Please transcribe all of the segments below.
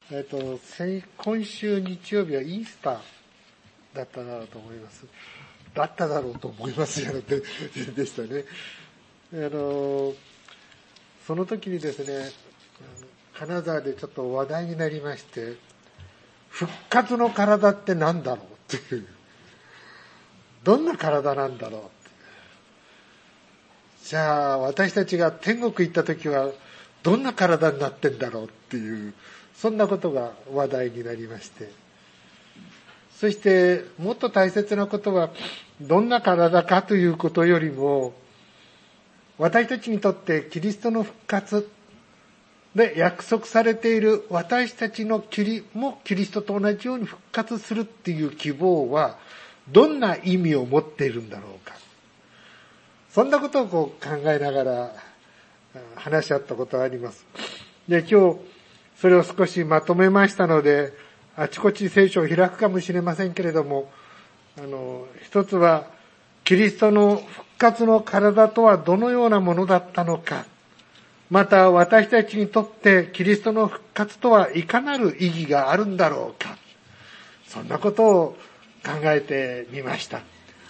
今週日曜日はイースターだっただろうと思います。だっただろうと思いますよってでしたね。その時にですね、金沢でちょっと話題になりまして、復活の体って何だろうっていう、どんな体なんだろうって。じゃあ私たちが天国行った時はどんな体になってんだろうっていう、そんなことが話題になりまして、そしてもっと大切なことはどんな体かということよりも、私たちにとってキリストの復活で約束されている私たちのキリストと同じように復活するっていう希望はどんな意味を持っているんだろうか。そんなことを考えながら話し合ったことがあります。で、今日それを少しまとめましたので、あちこち聖書を開くかもしれませんけれども、一つはキリストの復活の体とはどのようなものだったのか、また私たちにとってキリストの復活とはいかなる意義があるんだろうか、そんなことを考えてみました。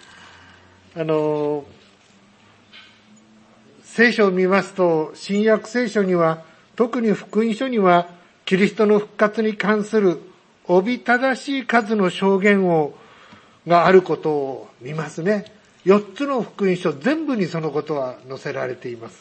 聖書を見ますと、新約聖書には、特に福音書にはキリストの復活に関するおびただしい数の証言があることを見ますね。4つの福音書全部にそのことは載せられています。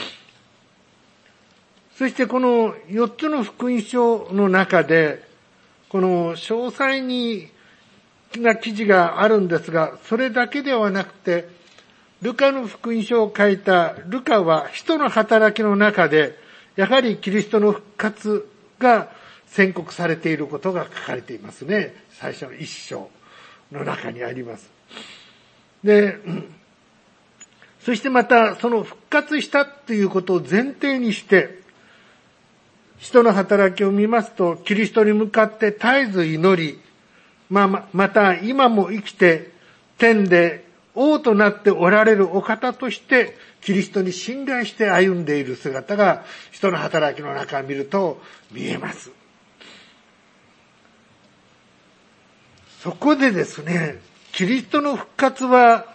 そしてこの4つの福音書の中で、この詳細な記事があるんですが、それだけではなくて、ルカの福音書を書いたルカは使徒の働きの中で、やはりキリストの復活が宣告されていることが書かれていますね。最初の一章の中にあります。で、そしてまたその復活したということを前提にして、使徒の働きを見ますと、キリストに向かって絶えず祈り、また今も生きて天で王となっておられるお方としてキリストに信頼して歩んでいる姿が使徒の働きの中を見ると見えます。そこでですね、キリストの復活は、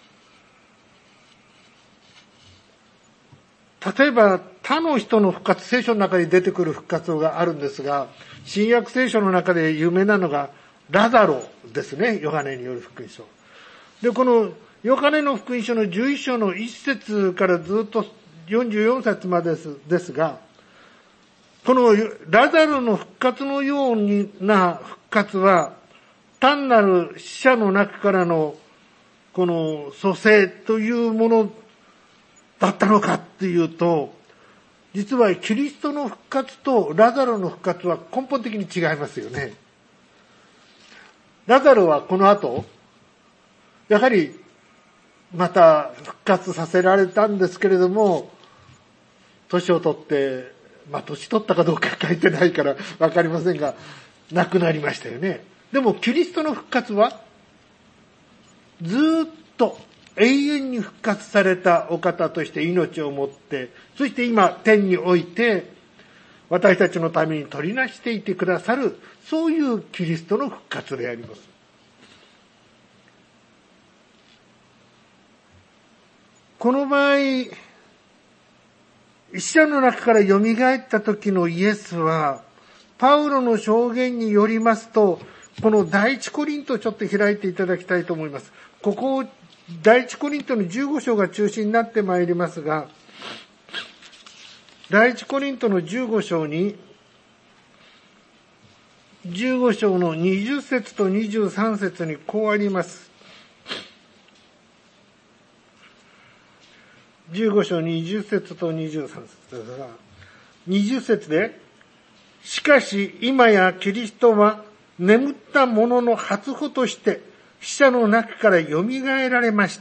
例えば他の人の復活、聖書の中に出てくる復活があるんですが、新約聖書の中で有名なのがラザロですね、ヨハネによる福音書。で、このヨハネの福音書の11章の1節からずっと44節までですが、このラザロの復活のような復活は、単なる死者の中からのこの蘇生というものだったのかっていうと、実はキリストの復活とラザロの復活は根本的に違いますよね。ラザロはこの後、やはりまた復活させられたんですけれども、年を取って、年取ったかどうか書いてないからわかりませんが、亡くなりましたよね。でもキリストの復活は、ずっと永遠に復活されたお方として命を持って、そして今天において私たちのために取りなしていてくださる、そういうキリストの復活であります。この場合、死者の中から蘇った時のイエスは、パウロの証言によりますと、この第一コリントをちょっと開いていただきたいと思います。ここ、第一コリントの15章が中心になってまいりますが、第一コリントの15章に、15章の20節と23節にこうあります。15章20節と23節ですが、20節で、しかし今やキリストは眠った者の初歩として死者の中から蘇られました。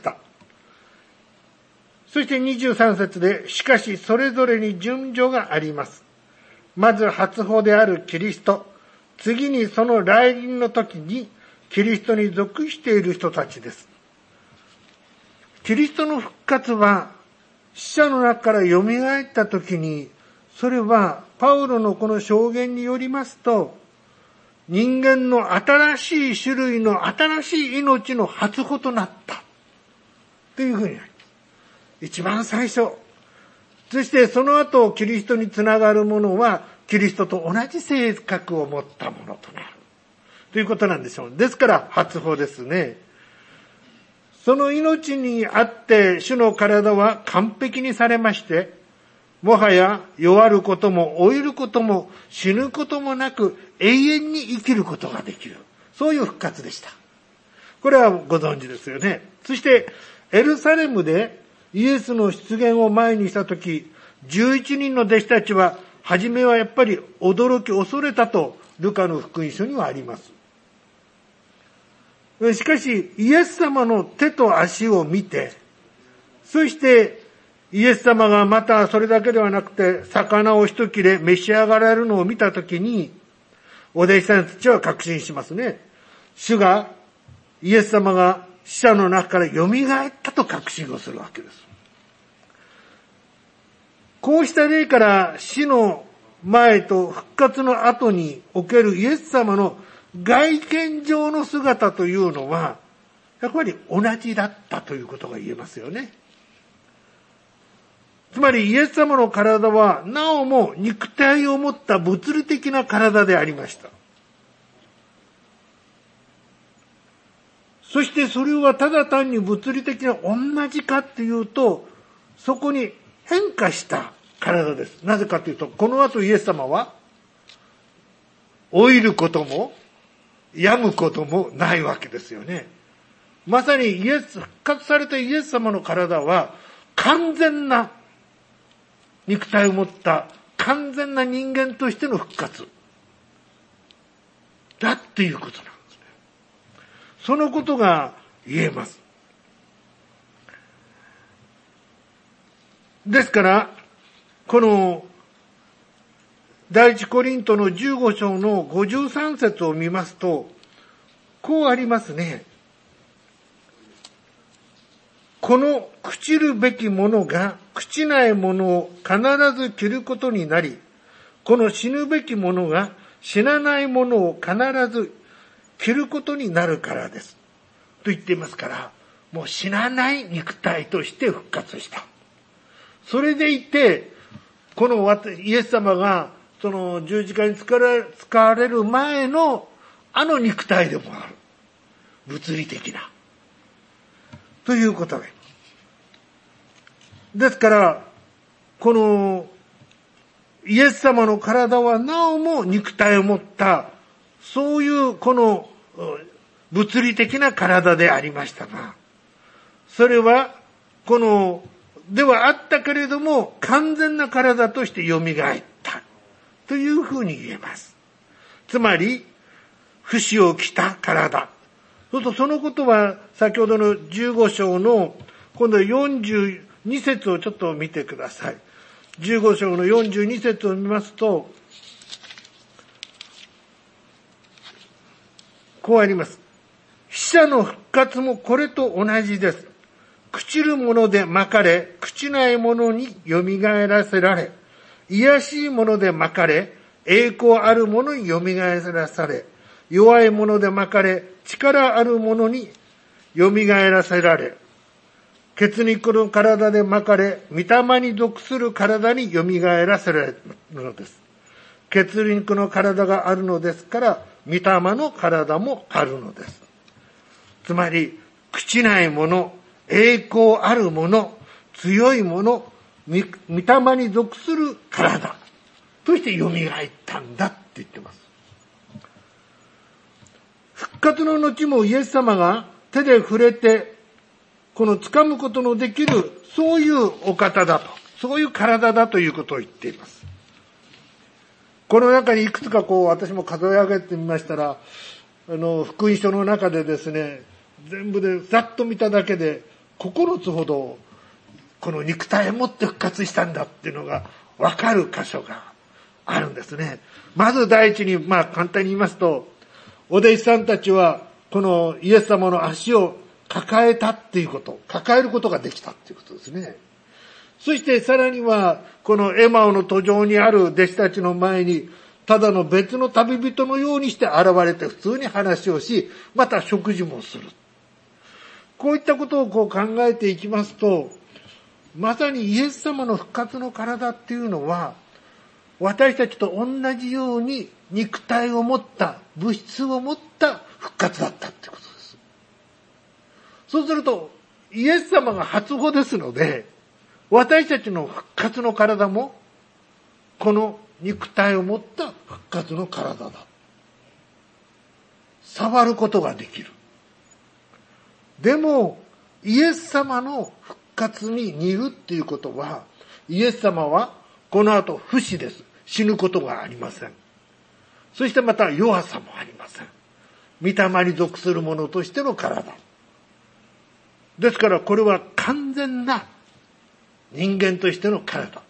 そして23節で、しかしそれぞれに順序があります。まず初歩であるキリスト、次にその来臨の時にキリストに属している人たちです。キリストの復活は死者の中から蘇った時に、それはパウロのこの証言によりますと、人間の新しい種類の新しい命の初歩となったというふうになります。一番最初。そしてその後キリストにつながるものはキリストと同じ性格を持ったものとなるということなんでしょう。ですから初歩ですね。その命にあって主の体は完璧にされまして、もはや弱ることも老いることも死ぬこともなく永遠に生きることができる。そういう復活でした。これはご存知ですよね。そしてエルサレムでイエスの出現を前にしたとき、11人の弟子たちは初めはやっぱり驚き恐れたとルカの福音書にはあります。しかしイエス様の手と足を見て、そしてイエス様がまたそれだけではなくて魚を一切れ召し上がられるのを見たときに、お弟子さんたちは確信しますね。イエス様が死者の中から蘇ったと確信をするわけです。こうした例から死の前と復活の後におけるイエス様の外見上の姿というのは、やっぱり同じだったということが言えますよね。つまりイエス様の体はなおも肉体を持った物理的な体でありました。そしてそれはただ単に物理的な同じかっていうと、そこに変化した体です。なぜかというと、この後イエス様は老いることも病むこともないわけですよね。まさに復活されたイエス様の体は完全な肉体を持った完全な人間としての復活だっていうことなんですね。そのことが言えます。ですからこの第一コリントの15章の53節を見ますと、こうありますね。この朽ちるべきものが朽ちないものを必ず着ることになり、この死ぬべきものが死なないものを必ず着ることになるからです。と言っていますから、もう死なない肉体として復活した。それでいて、このイエス様がその十字架に使われる前のあの肉体でもある。物理的な。ということで。ですから、このイエス様の体はなおも肉体を持った、そういうこの物理的な体でありましたが、それはではあったけれども、完全な体として蘇ったというふうに言えます。つまり、不死を着た体。そのことは先ほどの15章の今度42節をちょっと見てください。15章の42節を見ますと、こうあります。死者の復活もこれと同じです。朽ちるものでまかれ、朽ちないものによみがえらせられ、卑しいものでまかれ、栄光あるものによみがえらされ、弱いものでまかれ、力あるものによみがえらせられ、血肉の体でまかれ、御霊に属する体によみがえらせられるのです。血肉の体があるのですから、御霊の体もあるのです。つまり、朽ちないもの、栄光あるもの、強いもの、御霊に属する体として蘇ったんだって言ってます。復活の後もイエス様が手で触れて、掴むことのできる、そういうお方だと、そういう体だということを言っています。この中にいくつか私も数え上げてみましたら、福音書の中でですね、全部でざっと見ただけで9つほどこの肉体を持って復活したんだっていうのがわかる箇所があるんですね。まず第一に簡単に言いますと、お弟子さんたちはこのイエス様の足を抱えたっていうこと、抱えることができたっていうことですね。 そしてさらには、このエマオの途上にある弟子たちの前に、ただの別の旅人のようにして現れて普通に話をし、また食事もする。こういったことを考えていきますと、まさにイエス様の復活の体っていうのは、私たちと同じように肉体を持った、物質を持った復活だったってことです。そうすると、イエス様が初歩ですので、私たちの復活の体も、この肉体を持った復活の体だ。触ることができる。でも、イエス様の復活に似るっていうことは、イエス様はこの後不死です。死ぬことがありません。そしてまた弱さもありません。御霊に属する者としての体。ですからこれは完全な人間としての体。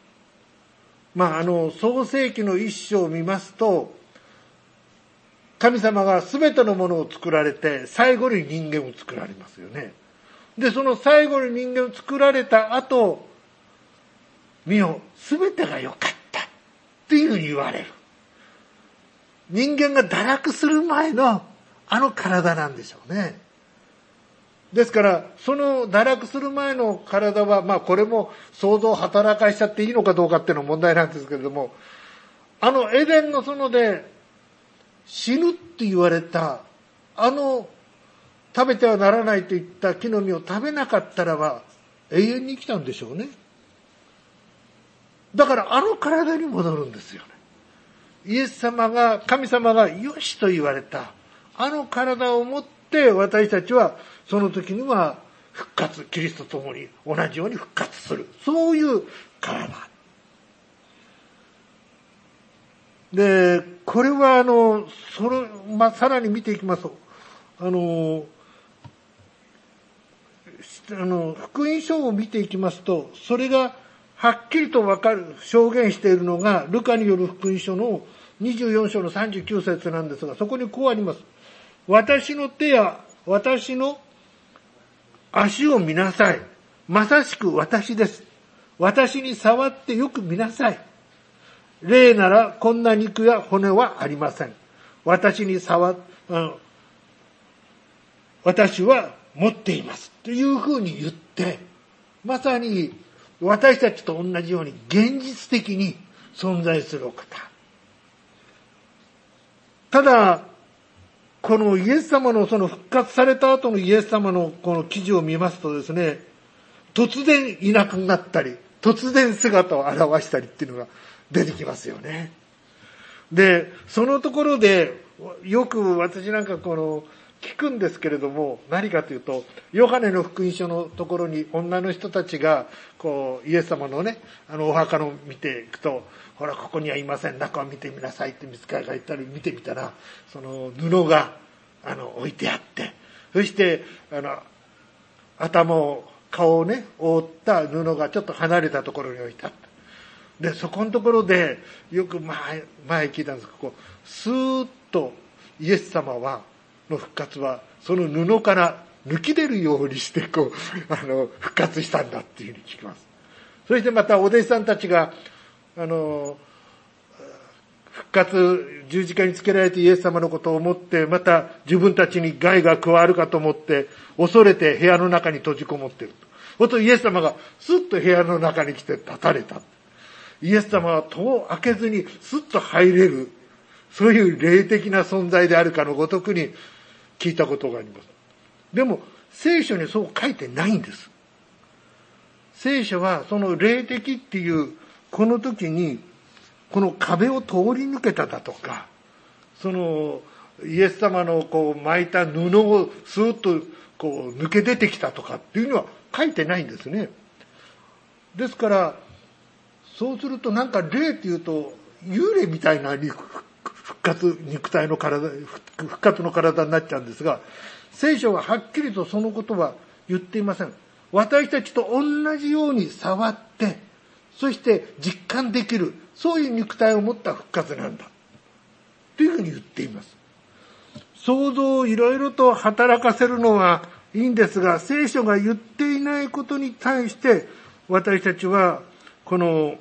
創世記の一章を見ますと、神様が全てのものを作られて、最後に人間を作られますよね。で、その最後に人間を作られた後、見よ、全てが良かったっていうふうに言われる。人間が堕落する前のあの体なんでしょうね。ですから、その堕落する前の体は、これも想像を働かしちゃっていいのかどうかっていうのは問題なんですけれども、あのエデンの園で死ぬって言われた、食べてはならないといった木の実を食べなかったらば、永遠に生きたんでしょうね。だからあの体に戻るんですよね。イエス様が、神様がよしと言われた、あの体を持って私たちはその時には復活、キリストと共に同じように復活する。そういう体。で、これはさらに見ていきますと、福音書を見ていきますと、それがはっきりとわかる、証言しているのが、ルカによる福音書の24章の39節なんですが、そこにこうあります。私の手や私の足を見なさい。まさしく私です。私に触ってよく見なさい。霊ならこんな肉や骨はありません。私は持っています。というふうに言って、まさに私たちと同じように現実的に存在するお方。ただ、このイエス様のその復活された後のイエス様のこの記事を見ますとですね、突然いなくなったり、突然姿を現したりっていうのが出てきますよね。で、そのところで、よく私なんか聞くんですけれども、何かというと、ヨハネの福音書のところに女の人たちが、イエス様のね、お墓の見ていくと、ほら、ここにはいません。中を見てみなさいって見つかりが言ったり見てみたら、その布が、置いてあって、そして、顔をね、覆った布がちょっと離れたところに置いてあった。で、そこのところで、よく前聞いたんですけど、スーッとイエス様の復活は、その布から抜き出るようにして、復活したんだっていうふうに聞きます。そしてまたお弟子さんたちが、復活、十字架につけられてイエス様のことを思って、また自分たちに害が加わるかと思って、恐れて部屋の中に閉じこもっていると。ほとイエス様がスッと部屋の中に来て立たれた。イエス様は戸を開けずにスッと入れる。そういう霊的な存在であるかのごとくに聞いたことがあります。でも、聖書にそう書いてないんです。聖書はその霊的っていう、この時に、この壁を通り抜けただとか、イエス様の巻いた布をスーッと抜け出てきたとかっていうのは書いてないんですね。ですから、そうするとなんか霊っていうと、幽霊みたいな復活の体になっちゃうんですが、聖書ははっきりとそのことは言っていません。私たちと同じように触って、そして実感できる、そういう肉体を持った復活なんだ。というふうに言っています。想像をいろいろと働かせるのはいいんですが、聖書が言っていないことに対して、 私たちはこの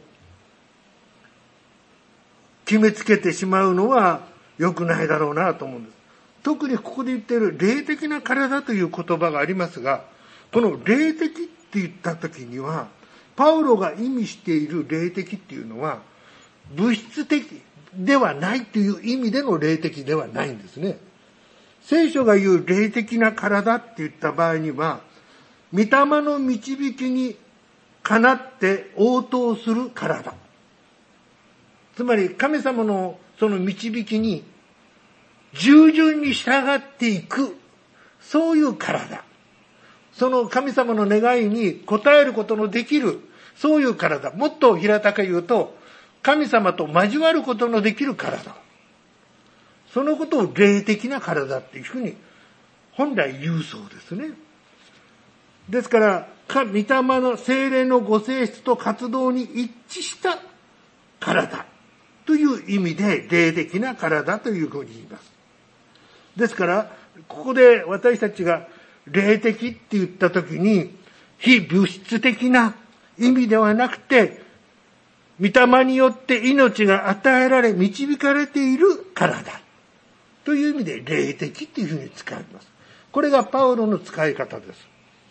決めつけてしまうのは良くないだろうなと思うんです。特にここで言っている霊的な体という言葉がありますが、この霊的って言った時には、パウロが意味している霊的っていうのは物質的ではないという意味での霊的ではないんですね。聖書が言う霊的な体って言った場合には、御霊の導きにかなって応答する体。つまり神様のその導きに従順に従っていく、そういう体。その神様の願いに応えることのできる、そういう体。もっと平たく言うと、神様と交わることのできる体。そのことを霊的な体っていうふうに本来言うそうですね。ですから、御霊の聖霊のご性質と活動に一致した体という意味で霊的な体というふうに言います。ですから、ここで私たちが霊的って言ったときに、非物質的な意味ではなくて、御霊によって命が与えられ導かれている体という意味で霊的っていうふうに使います。これがパウロの使い方です。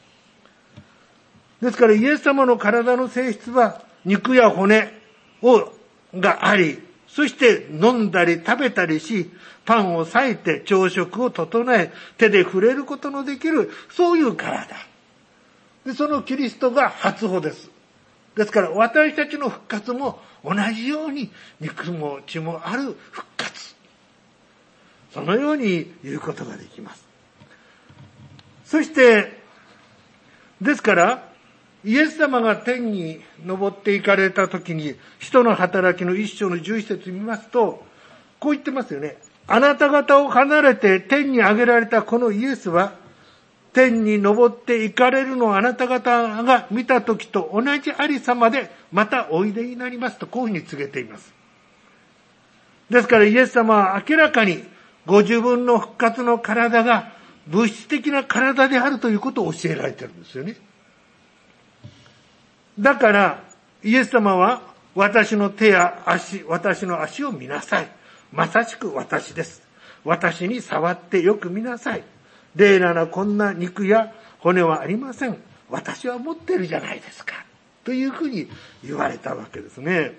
ですからイエス様の体の性質は肉や骨があり、そして飲んだり食べたりし、パンを裂いて朝食を整え、手で触れることのできる、そういう体。で、そのキリストが初歩です。ですから私たちの復活も同じように肉も血もある復活。そのように言うことができます。そして、ですから、イエス様が天に昇っていかれたときに、使徒の働きの一章の11節見ますと、こう言ってますよね。あなた方を離れて天に上げられたこのイエスは、天に昇って行かれるのをあなた方が見たときと同じありさまでまたおいでになりますと、こういうふうに告げています。ですからイエス様は明らかにご自分の復活の体が物質的な体であるということを教えられているんですよね。だからイエス様は私の手や足、私の足を見なさい。まさしく私です。私に触ってよく見なさい。霊ならこんな肉や骨はありません。私は持っているじゃないですか。というふうに言われたわけですね。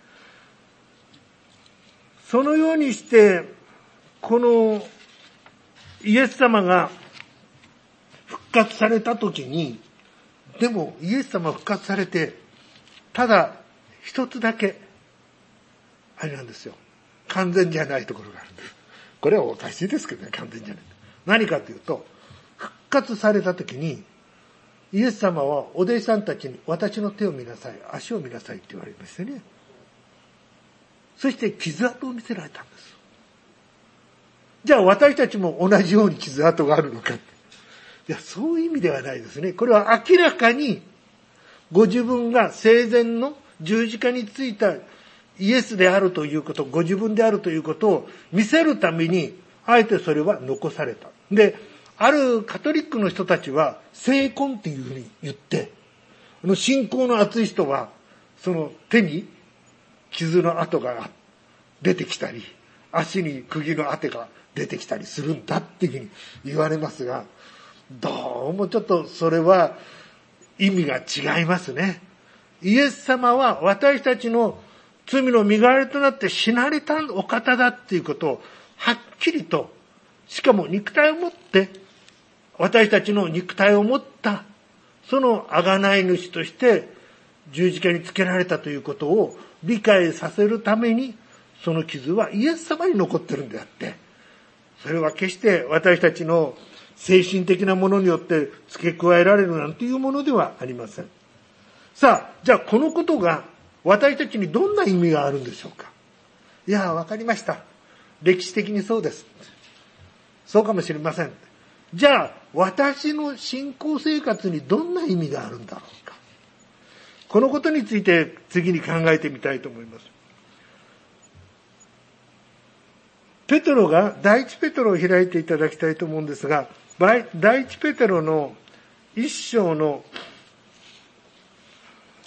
そのようにして、このイエス様が復活されたときに、でもイエス様復活されて、ただ一つだけ、あれなんですよ。完全じゃないところがあるんです。これはおかしいですけどね、完全じゃない。何かというと、復活されたときに、イエス様はお弟子さんたちに私の手を見なさい、足を見なさいって言われましたね。そして傷跡を見せられたんです。じゃあ私たちも同じように傷跡があるのか。いや、そういう意味ではないですね。これは明らかにご自分が生前の十字架についたイエスであるということ、ご自分であるということを見せるために、あえてそれは残された。で、あるカトリックの人たちは聖痕っていうふうに言って、信仰の熱い人はその手に傷の跡が出てきたり、足に釘の跡が出てきたりするんだっていうふうに言われますが、どうもちょっとそれは意味が違いますね。イエス様は私たちの罪の身代わりとなって死なれたお方だっていうことをはっきりと、しかも肉体を持って、私たちの肉体を持ったその贖い主として十字架につけられたということを理解させるために、その傷はイエス様に残ってるんであって、それは決して私たちの精神的なものによって付け加えられるなんていうものではありません。さあ、じゃあこのことが私たちにどんな意味があるんでしょうか。いや、わかりました。歴史的にそうです。そうかもしれません。じゃあ私の信仰生活にどんな意味があるんだろうか。このことについて次に考えてみたいと思います。ペテロが第一ペテロを開いていただきたいと思うんですが、第一ペテロの一章の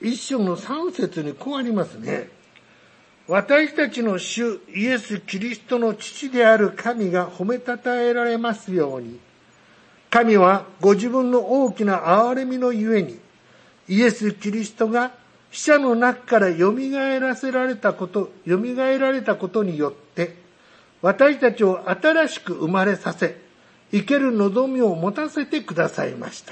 一章の3節にこうありますね。私たちの主イエス・キリストの父である神が褒めたたえられますように。神はご自分の大きな憐れみのゆえに、イエス・キリストが死者の中からよみがえられたことによって、私たちを新しく生まれさせ、生ける望みを持たせてくださいました。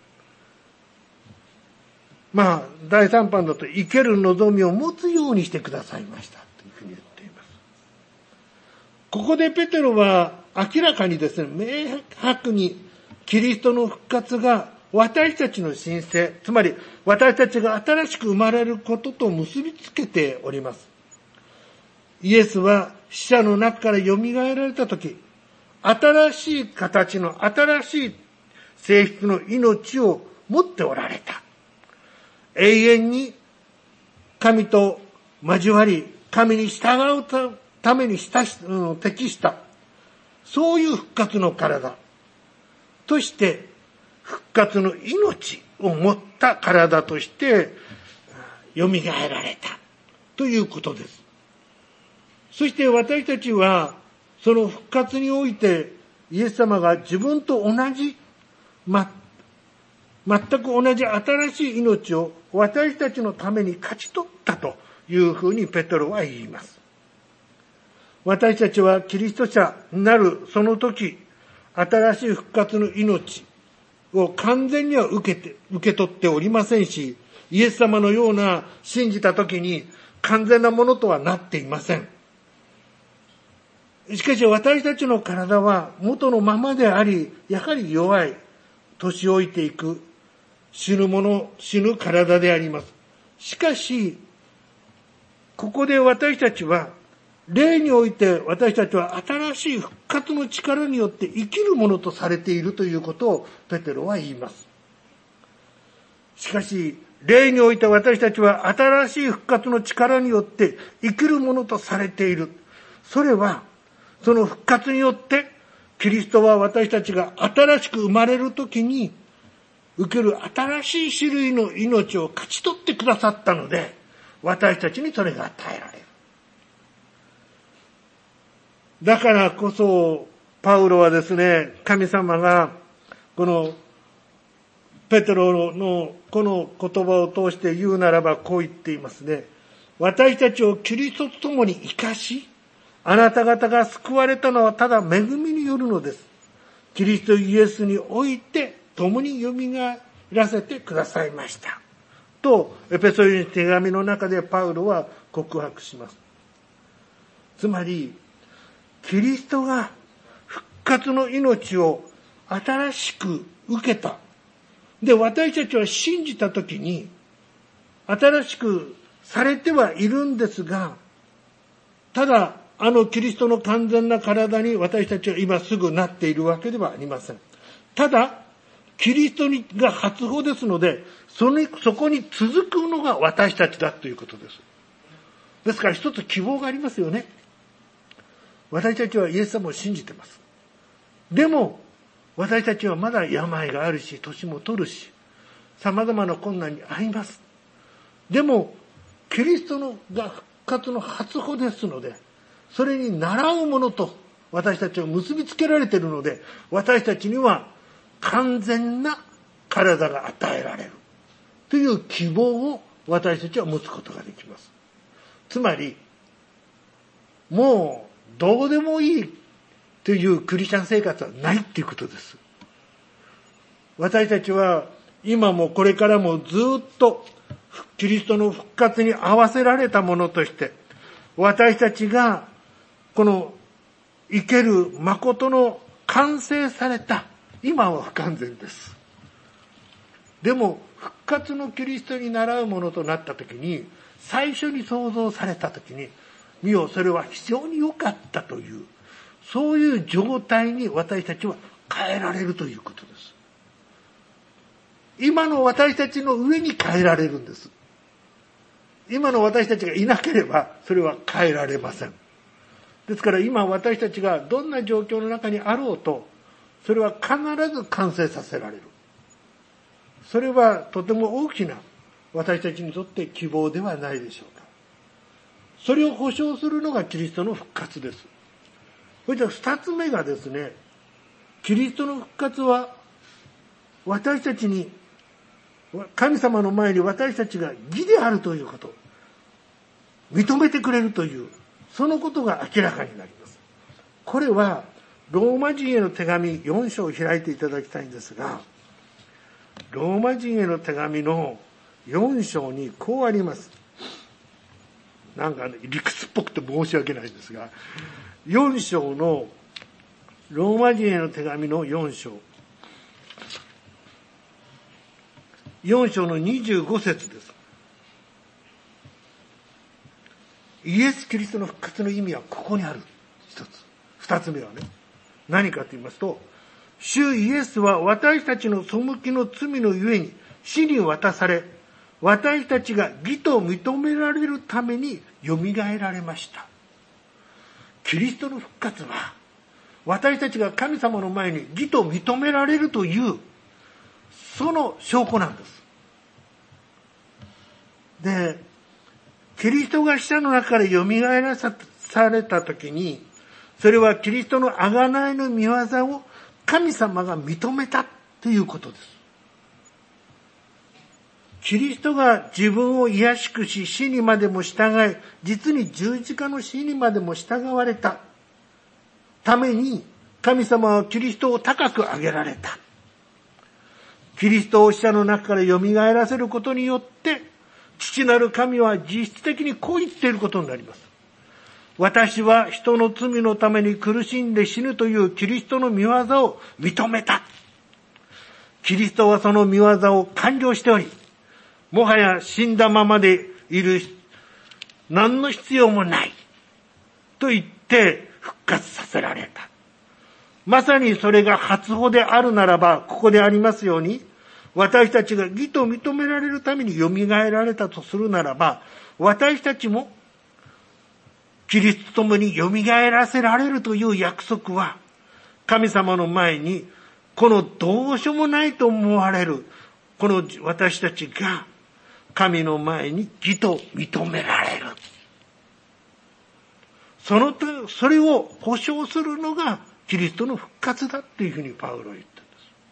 第3版だと、生ける望みを持つようにしてくださいましたというふうに言っています。ここでペテロは明らかにですね、明白にキリストの復活が私たちの神聖、つまり私たちが新しく生まれることと結びつけております。イエスは死者の中から蘇られたとき、新しい形の新しい性質の命を持っておられた。永遠に神と交わり、神に従うために適した、そういう復活の体として、復活の命を持った体として蘇られたということです。そして私たちはその復活においてイエス様が自分と同じ、全く同じ新しい命を私たちのために勝ち取ったというふうにペテロは言います。私たちはキリスト者になるその時、新しい復活の命を完全には受け取っておりませんし、イエス様のような信じた時に完全なものとはなっていません。しかし私たちの体は元のままであり、やはり弱い、年老いていく、死ぬ体であります。しかし、ここで私たちは、霊において私たちは新しい復活の力によって生きるものとされているということをペテロは言います。しかし、霊において私たちは新しい復活の力によって生きるものとされている。それは、その復活によって、キリストは私たちが新しく生まれるときに、受ける新しい種類の命を勝ち取ってくださったので、私たちにそれが与えられる。だからこそ、パウロはですね、神様が、この、ペテロのこの言葉を通して言うならばこう言っていますね。私たちをキリストと共に生かし、あなた方が救われたのはただ恵みによるのです。キリストイエスにおいて共に蘇らせてくださいました。と、エペソビトの手紙の中でパウロは告白します。つまり、キリストが復活の命を新しく受けた。で、私たちは信じたときに、新しくされてはいるんですが、ただ、キリストの完全な体に私たちは今すぐなっているわけではありません。ただ、キリストが初歩ですので、そこに続くのが私たちだということです。ですから一つ希望がありますよね。私たちはイエス様を信じてます。でも、私たちはまだ病があるし、年も取るし、様々な困難に遭います。でも、キリストが復活の初歩ですので、それに倣うものと私たちは結びつけられているので、私たちには完全な体が与えられるという希望を私たちは持つことができます。つまり、もうどうでもいいというクリスチャン生活はないっていうことです。私たちは今もこれからもずっとキリストの復活に合わせられたものとして、私たちがこの生ける誠の完成された、今は不完全です。でも復活のキリストに倣うものとなったときに、最初に創造されたときに、見よそれは非常に良かったという、そういう状態に私たちは変えられるということです。今の私たちの上に変えられるんです。今の私たちがいなければそれは変えられません。ですから今私たちがどんな状況の中にあろうと、それは必ず完成させられる。それはとても大きな私たちにとって希望ではないでしょうか。それを保証するのがキリストの復活です。それで二つ目がですね、キリストの復活は私たちに、神様の前に私たちが義であるということ、認めてくれるという、そのことが明らかになります。これはローマ人への手紙4章を開いていただきたいんですが、ローマ人への手紙の4章にこうあります。なんか、理屈っぽくて申し訳ないんですが、4章の、ローマ人への手紙の4章。4章の25節です。イエス・キリストの復活の意味はここにある。一つ。二つ目はね。何かと言いますと、主イエスは私たちの背きの罪のゆえに死に渡され、私たちが義と認められるためによみがえられました。キリストの復活は、私たちが神様の前に義と認められるという、その証拠なんです。で、キリストが死者の中からよみがえらされたときに、それはキリストの贖いの御業を神様が認めたということです。キリストが自分を卑しくし、死にまでも従い、実に十字架の死にまでも従われたために、神様はキリストを高く上げられた。キリストを死者の中から蘇らせることによって、父なる神は実質的にこう言っていることになります。私は人の罪のために苦しんで死ぬというキリストの御業を認めた。キリストはその御業を完了しており、もはや死んだままでいる何の必要もないと言って復活させられた。まさにそれが初歩であるならば、ここでありますように、私たちが義と認められるために蘇られたとするならば、私たちもキリストと共に蘇らせられるという約束は、神様の前にこのどうしようもないと思われるこの私たちが神の前に義と認められる。それを保証するのがキリストの復活だっていうふうにパウロは言った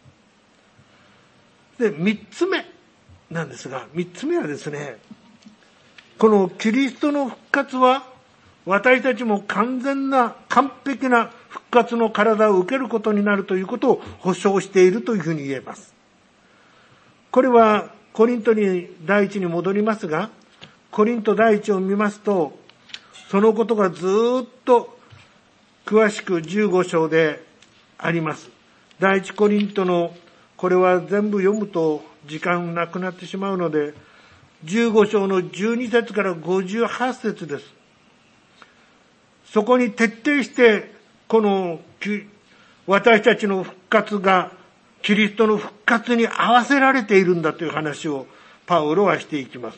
んです。で、三つ目なんですが、三つ目はですね、このキリストの復活は私たちも完璧な復活の体を受けることになるということを保証しているというふうに言えます。これはコリントに第一に戻りますが、コリント第一を見ますと、そのことがずっと詳しく15章であります。第一コリントの、これは全部読むと時間なくなってしまうので、15章の12節から58節です。そこに徹底して、この私たちの復活がキリストの復活に合わせられているんだという話をパウロはしていきます。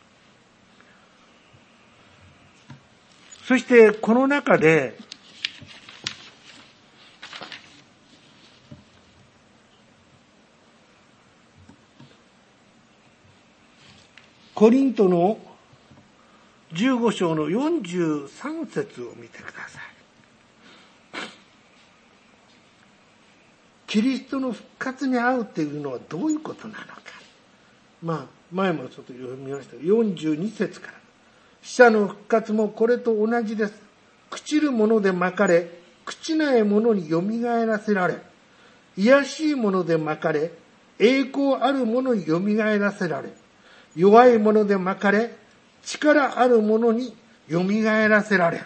そしてこの中で、コリントの15章の43節を見てください。キリストの復活に合うっていうのはどういうことなのか。前もちょっと読みましたが、42節から。死者の復活もこれと同じです。朽ちるものでまかれ、朽ちないものによみがえらせられ、卑しいものでまかれ、栄光あるものによみがえらせられ、弱いものでまかれ、力あるものによみがえらせられる。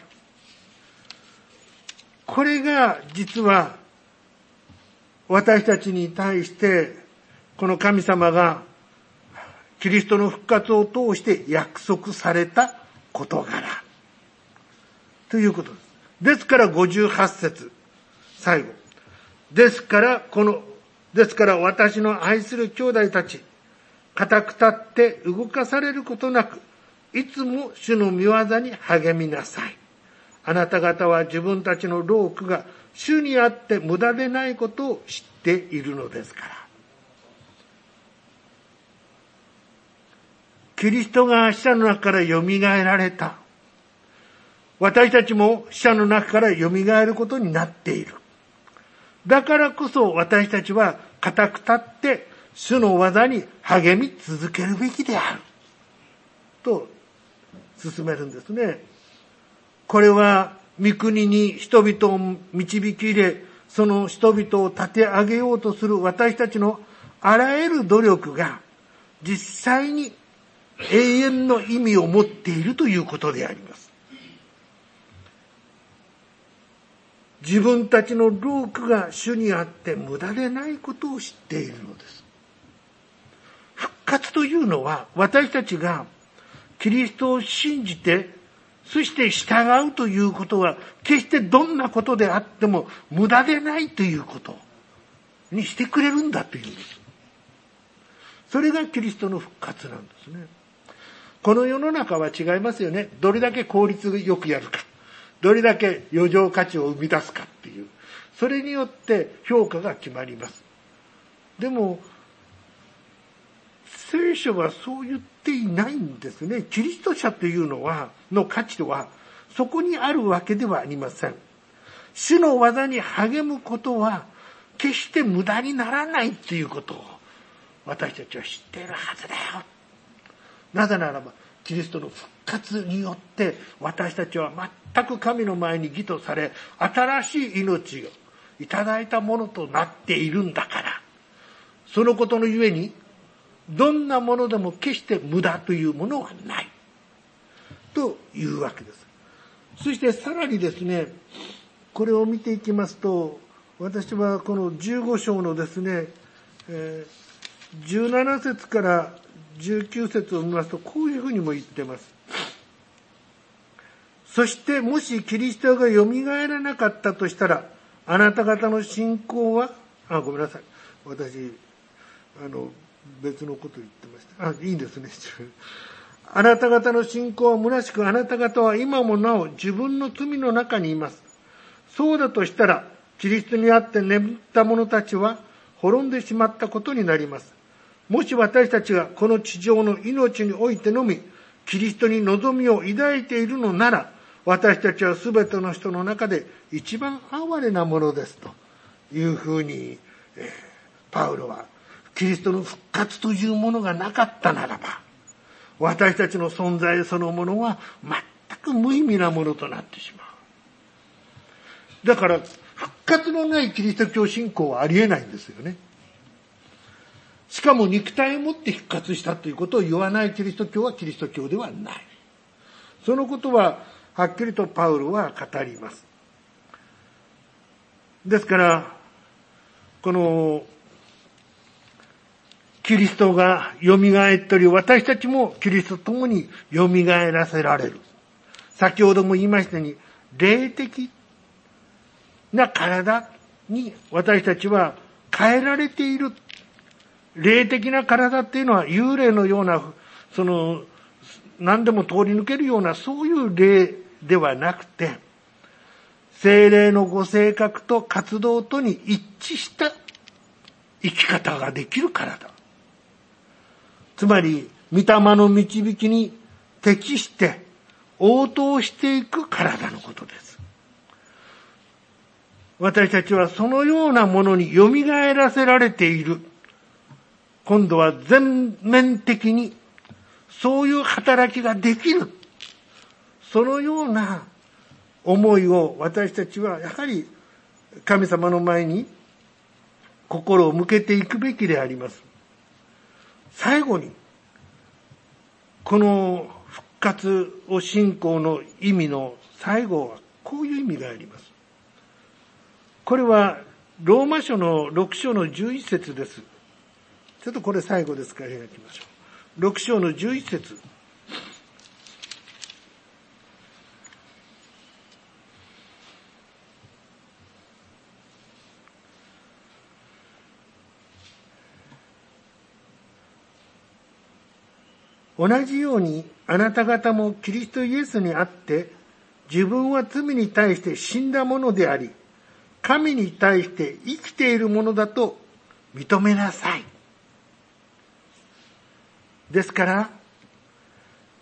これが実は私たちに対してこの神様がキリストの復活を通して約束された事柄ということです。ですから58節最後。ですから私の愛する兄弟たち、固く立って動かされることなく、いつも主の御業に励みなさい。あなた方は自分たちの労苦が主にあって無駄でないことを知っているのですから。 キリストが死者の中からよみがえられた。私たちも死者の中からよみがえることになっている。だからこそ私たちは固く立って主の技に励み続けるべきである。と進めるんですね。これは御国に人々を導き入れ、その人々を立て上げようとする私たちのあらゆる努力が実際に永遠の意味を持っているということであります。自分たちの労苦が主にあって無駄でないことを知っているのです。復活というのは私たちがキリストを信じてそして従うということは決してどんなことであっても無駄でないということにしてくれるんだというんです。それがキリストの復活なんですね。この世の中は違いますよね。どれだけ効率よくやるか、どれだけ余剰価値を生み出すかっていう、それによって評価が決まります。でも聖書はそう言っていないんですね。キリスト者というの価値はそこにあるわけではありません。主の技に励むことは決して無駄にならないということを私たちは知っているはずだよ。なぜならばキリストの復活によって私たちは全く神の前に義とされ、新しい命をいただいたものとなっているんだから、そのことのゆえにどんなものでも決して無駄というものはないというわけです。そしてさらにですね、これを見ていきますと、私はこの15章のですね、17節から19節を見ますとこういうふうにも言っています。そしてもしキリストがよみがえらなかったとしたら、あなた方の信仰は、ごめんなさい。私、別のこと言ってました。いいんですね。あなた方の信仰は虚しく、あなた方は今もなお自分の罪の中にいます。そうだとしたら、キリストにあって眠った者たちは滅んでしまったことになります。もし私たちがこの地上の命においてのみ、キリストに望みを抱いているのなら、私たちはすべての人の中で一番哀れなものですというふうに、パウロはキリストの復活というものがなかったならば、私たちの存在そのものは全く無意味なものとなってしまう。だから復活のないキリスト教信仰はありえないんですよね。しかも肉体を持って復活したということを言わないキリスト教はキリスト教ではない。そのことははっきりとパウロは語ります。ですからこのキリストがよみがえっており、私たちもキリストと共によみがえらせられる。先ほども言いましたように、霊的な体に私たちは変えられている。霊的な体っていうのは幽霊のような、何でも通り抜けるようなそういう霊ではなくて、聖霊のご性格と活動とに一致した生き方ができる体。つまり、御霊の導きに適して応答していく体のことです。私たちはそのようなものによみがえらせられている。今度は全面的にそういう働きができる。そのような思いを私たちはやはり神様の前に心を向けていくべきであります。最後に、この復活を信仰の意味の最後はこういう意味があります。これはローマ書の6章の11節です。ちょっとこれ最後ですから開きましょう。6章の11節。同じようにあなた方もキリストイエスにあって自分は罪に対して死んだものであり、神に対して生きているものだと認めなさい。ですから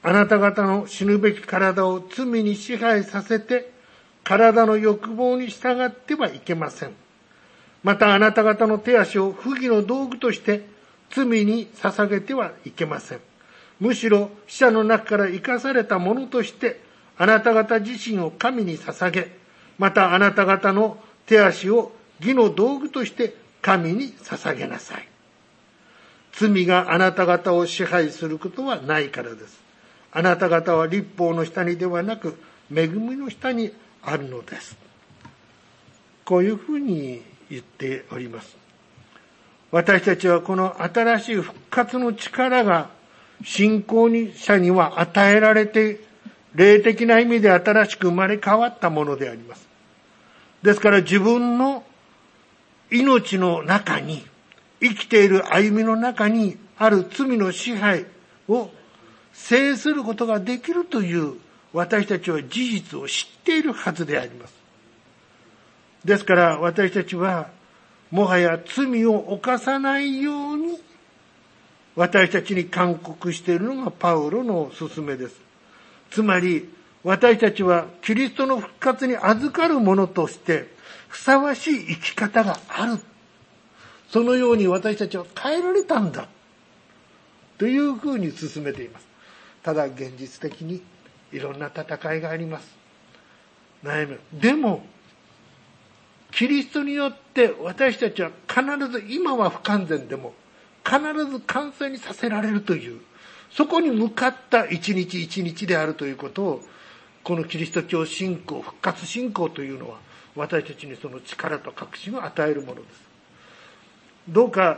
あなた方の死ぬべき体を罪に支配させて、体の欲望に従ってはいけません。またあなた方の手足を不義の道具として罪に捧げてはいけません。むしろ死者の中から生かされたものとしてあなた方自身を神に捧げ、またあなた方の手足を義の道具として神に捧げなさい。罪があなた方を支配することはないからです。あなた方は律法の下にではなく恵みの下にあるのです。こういうふうに言っております。私たちはこの新しい復活の力が信仰者には与えられて、霊的な意味で新しく生まれ変わったものであります。ですから自分の命の中に、生きている歩みの中にある罪の支配を制することができるという私たちは事実を知っているはずであります。ですから私たちはもはや罪を犯さないように私たちに勧告しているのがパウロの勧めです。つまり私たちはキリストの復活に預かる者としてふさわしい生き方がある。そのように私たちは変えられたんだというふうに進めています。ただ現実的にいろんな戦いがあります。悩み。でもキリストによって私たちは必ず、今は不完全でも必ず完成にさせられるという、そこに向かった一日一日であるということを、このキリスト教信仰、復活信仰というのは私たちにその力と確信を与えるものです。どうか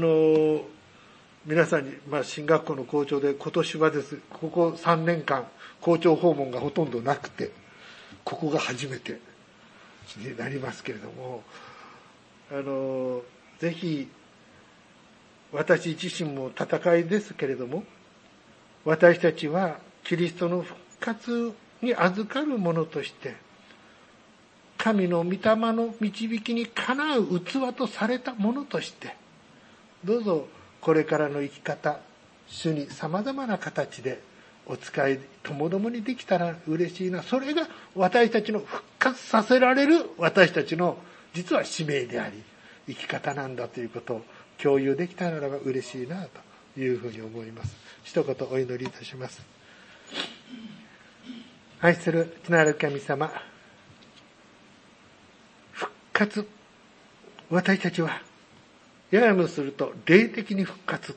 皆さんに、進学校の校長で今年はです、ここ3年間校長訪問がほとんどなくて、ここが初めてになりますけれども、ぜひ私自身も戦いですけれども、私たちはキリストの復活に預かるものとして神の御霊の導きにかなう器とされたものとして、どうぞこれからの生き方、主に様々な形でお使いともどもにできたら嬉しいな。それが私たちの復活させられる私たちの実は使命であり生き方なんだということを共有できたならば嬉しいなというふうに思います。一言お祈りいたします。愛する父なる神様、復活、私たちはややもすると霊的に復活。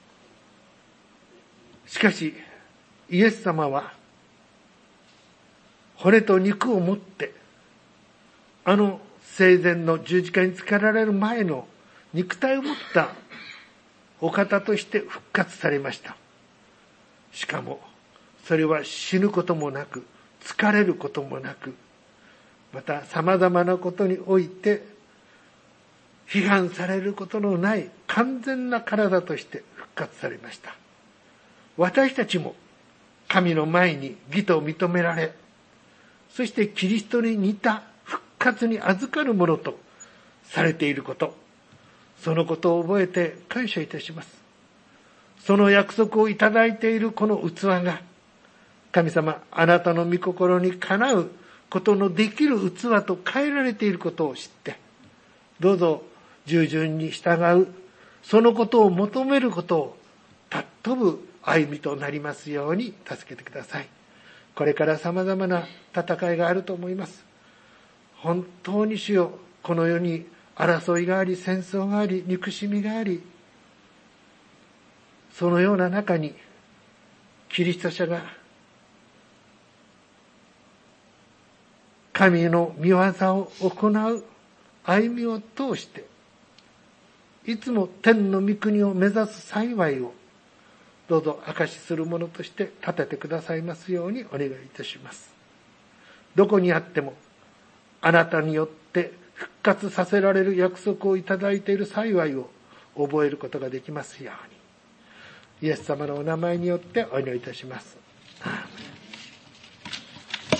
しかしイエス様は骨と肉を持って生前の十字架につけられる前の肉体を持ったお方として復活されました。しかもそれは死ぬこともなく、疲れることもなく、また様々なことにおいて批判されることのない完全な体として復活されました。私たちも神の前に義と認められ、そしてキリストに似た復活に預かるものとされていること、そのことを覚えて感謝いたします。その約束をいただいているこの器が、神様、あなたの御心にかなうことのできる器と変えられていることを知って、どうぞ従順に従う、そのことを求めることを尊ぶ歩みとなりますように助けてください。これから様々な戦いがあると思います。本当に主よ、この世に争いがあり、戦争があり、憎しみがあり、そのような中にキリスト者が神の御業を行う歩みを通して、いつも天の御国を目指す幸いをどうぞ証しするものとして立ててくださいますようにお願いいたします。どこにあってもあなたによって復活させられる約束をいただいている幸いを覚えることができますように、イエス様のお名前によってお祈りいたします。